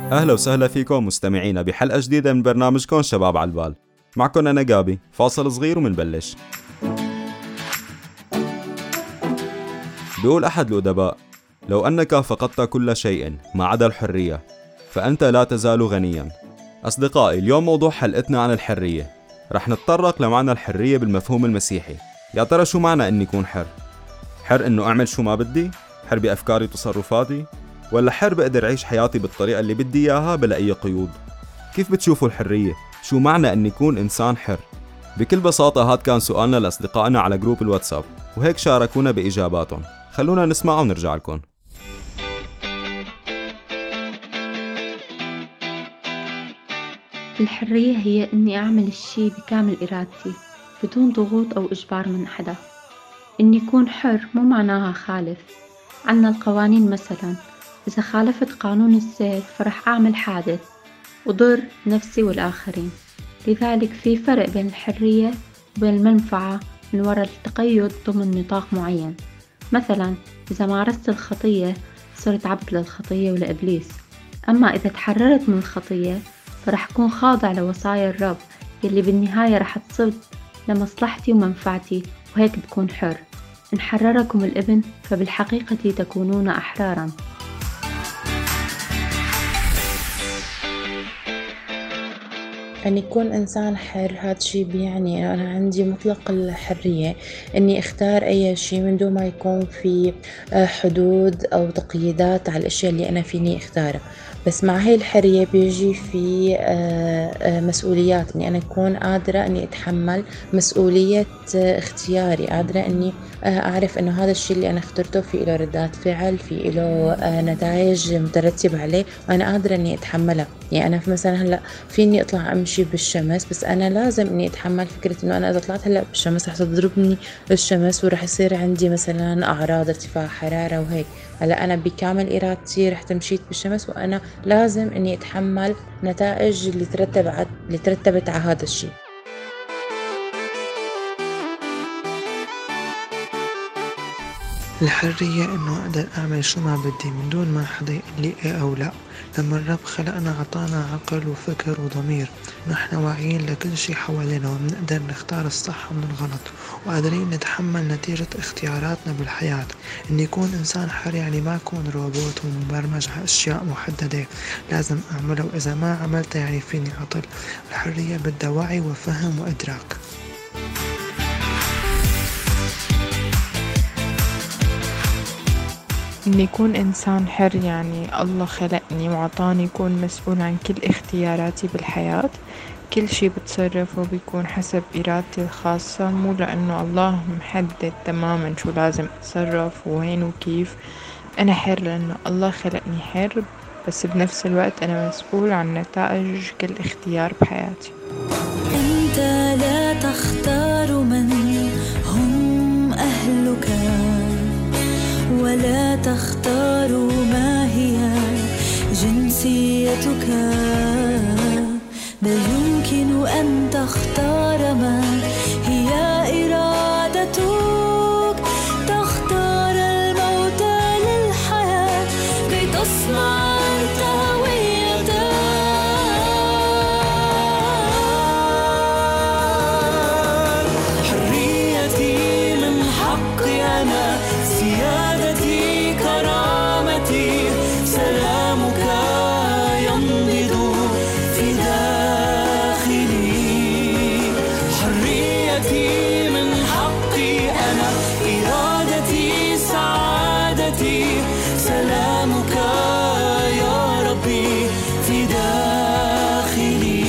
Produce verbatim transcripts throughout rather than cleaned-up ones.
أهلا وسهلا فيكم مستمعينا بحلقة جديدة من برنامجكم شباب على البال. معكم أنا جابي. فاصل صغير ومنبلش. بيقول أحد الأدباء: لو أنك فقدت كل شيء ما عدا الحرية فأنت لا تزال غنيا. أصدقائي، اليوم موضوع حلقتنا عن الحرية. رح نتطرق لمعنى الحرية بالمفهوم المسيحي. يا ترى شو معنى أني أكون حر؟ حر أنه أعمل شو ما بدي؟ حر بأفكاري وتصرفاتي؟ ولا حر بقدر أعيش حياتي بالطريقة اللي بدي إياها بلا أي قيود؟ كيف بتشوفوا الحرية؟ شو معنى أن يكون إنسان حر؟ بكل بساطة هاد كان سؤالنا لأصدقائنا على جروب الواتساب، وهيك شاركونا بإجاباتهم. خلونا نسمع ونرجع لكم. الحرية هي إني أعمل الشي بكامل إرادتي بدون ضغوط أو إجبار من حدا. إني أكون حر مو معناها خالف. عنا القوانين مثلاً، إذا خالفت قانون السير فرح أعمل حادث وضر نفسي والآخرين. لذلك في فرق بين الحرية وبين المنفعة من وراء التقيد ضمن نطاق معين. مثلاً إذا مارست الخطية صرت عبد للخطية ولإبليس، أما إذا تحررت من الخطية فرح أكون خاضع لوصايا الرب يلي بالنهاية رح تصب لمصلحتي ومنفعتي، وهيك بكون حر. إن حرركم الابن فبالحقيقة تكونون أحراراً. أن يكون إنسان حر هذا شيء بيعني أنا عندي مطلق الحرية إني أختار أي شيء من دون ما يكون في حدود أو تقييدات على الأشياء اللي أنا فيني أختارها. بس مع هاي الحرية بيجي في مسؤوليات، إني أنا أكون قادرة إني أتحمل مسؤولية اختياري، قادرة إني أعرف إنه هذا الشيء اللي أنا اخترته في له ردات فعل، في له نتائج مترتب عليه، وأنا قادرة إني أتحملها. يعني أنا في مثلا هلأ فيني أطلع أمشي بالشمس، بس أنا لازم إني أتحمل فكرة إنه أنا إذا طلعت هلأ بالشمس رح تضربني الشمس ورح يصير عندي مثلا أعراض ارتفاع حرارة وهيك. هلأ أنا بكامل إرادتي رح تمشيت بالشمس، وأنا لازم إني أتحمل نتائج اللي ترتب ع... اللي ترتبت على هذا الشيء. الحرية إنه أقدر أعمل شو ما بدي من دون ما حدا يقول لي إيه أو لا. لما الرب خلقنا عطانا عقل وفكر وضمير، نحن واعيين لكل شي حوالينا وبنقدر نختار الصح من الغلط، وقادرين نتحمل نتيجة اختياراتنا بالحياة. إن يكون إنسان حر يعني ما أكون روبوت ومبرمج على أشياء محددة لازم أعملها، وإذا ما عملتها يعني فيني عطل. الحرية بدها وعي وفهم وإدراك. إني يكون إنسان حر يعني الله خلقني وعطاني يكون مسؤول عن كل اختياراتي بالحياة. كل شي بتصرفه بيكون حسب إرادتي الخاصة، مو لأنه الله محدد تماما شو لازم أتصرف وين وكيف. أنا حر لأنه الله خلقني حر، بس بنفس الوقت أنا مسؤول عن نتائج كل اختيار بحياتي. أنت لا تختار من هم أهلك، ولا تختار ما هي جنسيتك، بل يمكن أن تختار ما هي إرادتك. تختار الموت للحياة كي تصنع أنت هويتك. حريتي من حقي أنا، سيادتي كرامتي، سلامك ينبض في داخلي. حريتي من حقي أنا، إرادتي سعادتي، سلامك يا ربي في داخلي.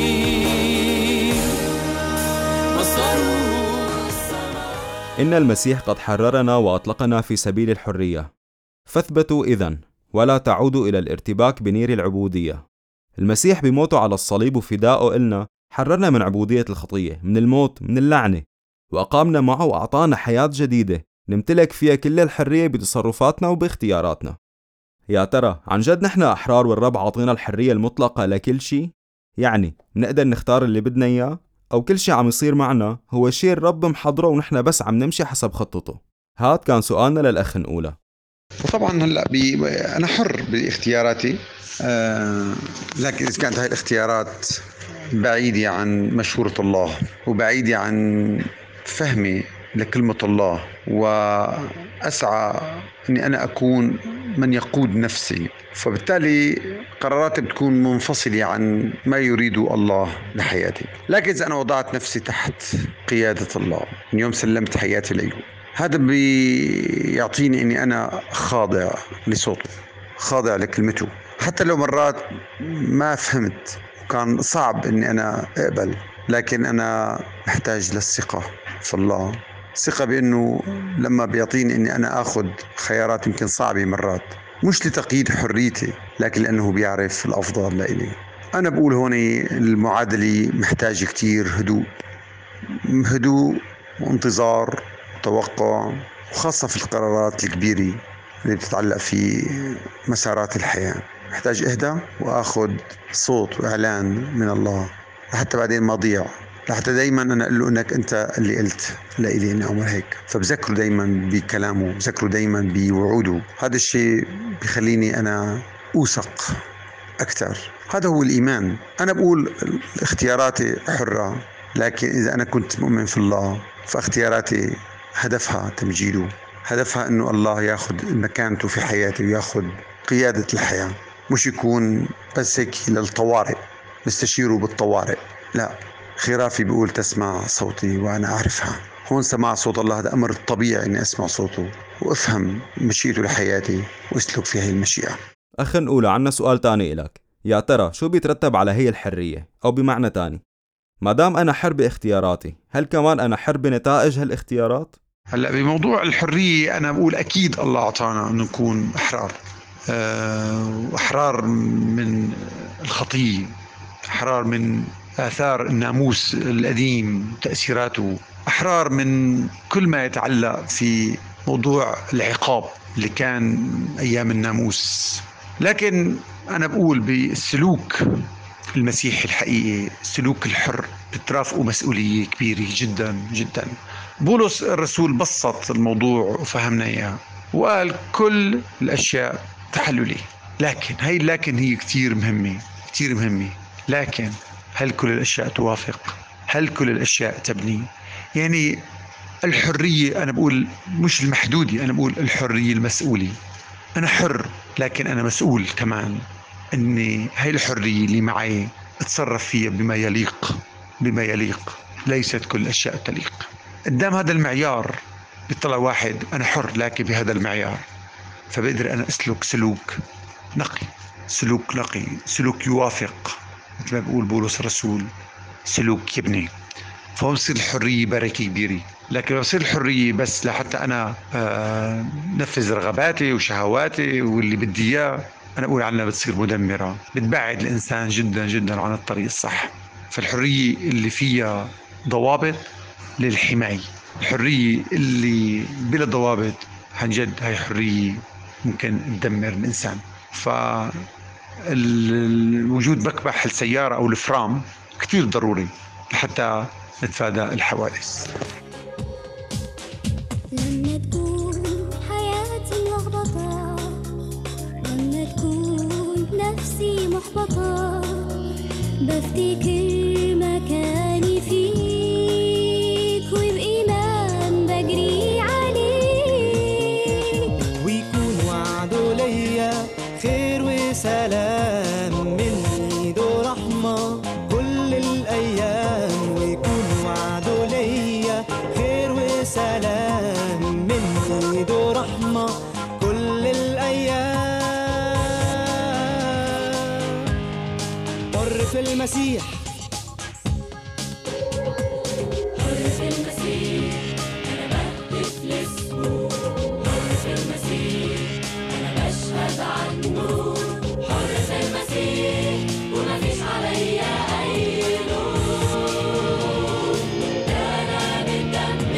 مصر إن المسيح قد حررنا وأطلقنا في سبيل الحرية، فاثبتوا إذن ولا تعودوا إلى الارتباك بنير العبودية. المسيح بموته على الصليب وفدائه إلنا حررنا من عبودية الخطية، من الموت، من اللعنة، وأقامنا معه وأعطانا حياة جديدة نمتلك فيها كل الحرية بتصرفاتنا وباختياراتنا. يا ترى عن جد نحن أحرار والرب عاطينا الحرية المطلقة لكل شيء؟ يعني نقدر نختار اللي بدنا إياه، أو كل شيء عم يصير معنا هو شيء الرب محضره ونحن بس عم نمشي حسب خطته؟ هاد كان سؤالنا للأخ نقوله. وطبعا هلا بي انا حر باختياراتي، آه لكن اذا كانت هاي الاختيارات بعيدة عن مشورة الله وبعيدة عن فهمي لكلمة الله، وأسعى أني أنا أكون من يقود نفسي، فبالتالي قراراتي بتكون منفصلة عن ما يريد الله لحياتي. لكن إذا أنا وضعت نفسي تحت قيادة الله من يوم سلمت حياتي له، هذا بيعطيني أني أنا خاضع لصوته، خاضع لكلمته، حتى لو مرات ما فهمت كان صعب اني انا اقبل، لكن انا محتاج للثقة في الله، ثقة بانه لما بيعطيني اني انا اخذ خيارات يمكن صعبة مرات، مش لتقييد حريتي لكن لانه بيعرف الافضل لإلي. انا بقول هون المعادلة محتاجة كتير هدوء، هدوء وانتظار وتوقع، وخاصة في القرارات الكبيرة اللي بتتعلق في مسارات الحياة. محتاج اهدى واخذ صوت واعلان من الله لحتى بعدين ما اضيع، لحتى دايما انا اقول له انك انت اللي قلت لإلي اني اعمل هيك، فبذكره دايما بكلامه، بذكره دايما بوعوده. هذا الشيء بخليني انا اوثق اكثر. هذا هو الايمان. انا بقول اختياراتي حرة، لكن اذا انا كنت مؤمن في الله فاختياراتي هدفها تمجيده، هدفها انه الله ياخذ مكانته في حياتي وياخذ قيادة الحياة، مش يكون بس هيك للطوارئ نستشيره بالطوارئ. لا، خرافي بيقول تسمع صوتي وأنا أعرفها. هون سماع صوت الله هذا أمر طبيعي إني أسمع صوته وأفهم مشيئته لحياتي وأسلك في هاي المشيئة. أخ نقول عنا سؤال تاني إلك، يا ترى شو بيترتب على هي الحرية؟ أو بمعنى تاني، ما دام أنا حر باختياراتي، هل كمان أنا حر بنتائج هالاختيارات؟ هلا بموضوع الحرية أنا بقول أكيد الله أعطانا أن نكون أحرار، وأحرار من الخطية، أحرار من آثار الناموس القديم تأثيراته، أحرار من كل ما يتعلق في موضوع العقاب اللي كان أيام الناموس. لكن أنا بقول بالسلوك المسيحي الحقيقي، سلوك الحر، بترافقه مسؤولية كبيرة جدا جدا. بولس الرسول بسط الموضوع وفهمنا إياه وقال كل الأشياء تحللي، لكن هاي لكن هي كتير مهمة كتير مهمة. لكن هل كل الأشياء توافق؟ هل كل الأشياء تبني؟ يعني الحرية أنا بقول مش المحدودة، أنا بقول الحرية المسؤولة. أنا حر لكن أنا مسؤول كمان أني هاي الحرية اللي معي أتصرف فيها بما يليق، بما يليق، ليست كل الأشياء تليق. قدام هذا المعيار بيطلع واحد أنا حر لكن بهذا المعيار، فبقدر أنا أسلك سلوك نقي، سلوك نقي، سلوك يوافق، مثل ما بقول بولس الرسول سلوك يبني. فهو بصير الحرية بركة كبيرة. لكن لو بصير الحرية بس لحتى أنا آه نفذ رغباتي وشهواتي واللي بدي إياه، أنا أقول عنها بتصير مدمرة، بتبعد الإنسان جدا جدا عن الطريق الصح. فالحرية اللي فيها ضوابط للحماية، الحرية اللي بلا ضوابط عن جد هاي حرية ممكن تدمر الإنسان. فالوجود بكبح السيارة أو الفرام كتير ضروري لحتى نتفادى الحوادث. لما تكون حياتي ملخبطة، لما تكون نفسي محبطة، بفتكر مكاني فيك وبإيمان بجري عليك، ويكون وعده ليا خير وسلام من ايده رحمة كل الأيام، ويكون وعده ليا خير وسلام من ايده رحمة كل الأيام. حر في المسيح، حر في المسيح، أنا بهتف لاسمه، حر في المسيح، أنا بشهد عنه، حر في المسيح، ومفيش عليا أي لوم، ده أنا بالدم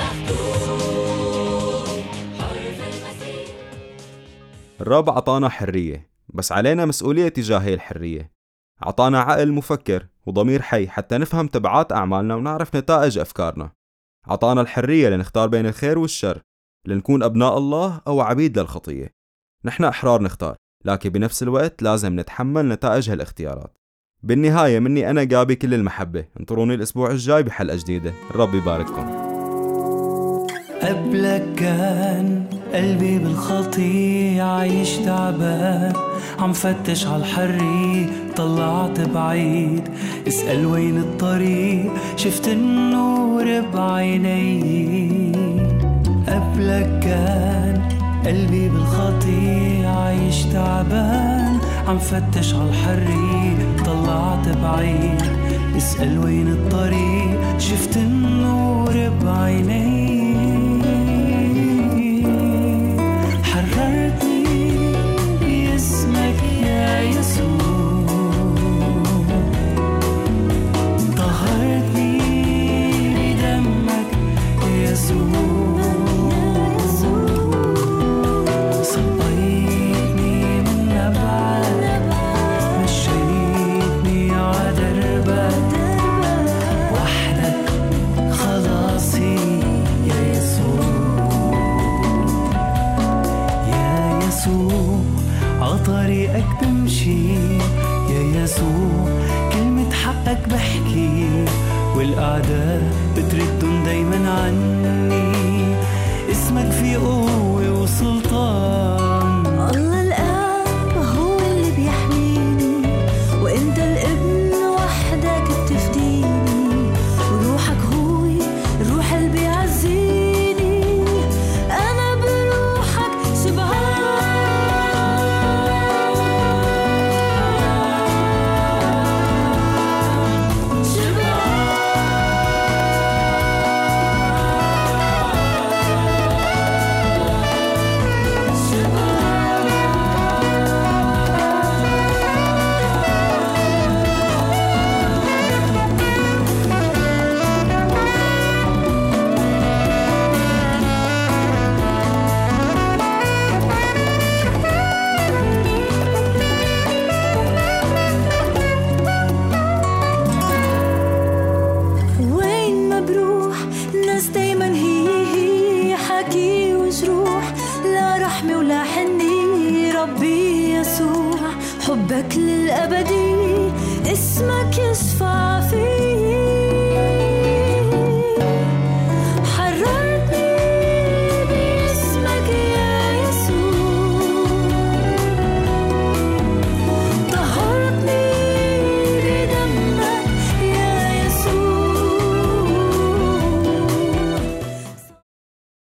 مختوم، حر في المسيح. الرب عطانا حرية، بس علينا مسؤولية تجاه هي الحرية. عطانا عقل مفكر وضمير حي حتى نفهم تبعات أعمالنا ونعرف نتائج أفكارنا. عطانا الحرية لنختار بين الخير والشر، لنكون أبناء الله أو عبيد للخطية. نحن أحرار نختار، لكن بنفس الوقت لازم نتحمل نتائج هالاختيارات. بالنهاية مني أنا جابي كل المحبة، انطروني الأسبوع الجاي بحلقة جديدة. الرب يبارككم. قبلك كان قلبي بالخطية عايش تعبان، عم فتش عالحرية طلعت بعيد، اسأل وين الطريق شفت النور بعيني. قبلك كان قلبي بالخطية عايش تعبان، عم فتش عالحرية طلعت بعيد، اسأل وين الطريق شفت النور بعيني. حررتني باسمك يا يسوع، طهرتني بدمك يا يسوع، صبيتني من نبعك، مشيتني عدربك، وحدك خلاصي يا يسوع. عطريقك بمشي يا يسوع، كلمة حقك بحكي، والأعداء بتردن دايما عني، اسمك في قوة وسلطان. الله الآب هو اللي بيحميني، وإنت الابن وحدك بتفديني، وروحك هو الروح اللي بيعزيني، أنا بروحك شبعان. حبك للأبدي، اسمك يشفع فيه.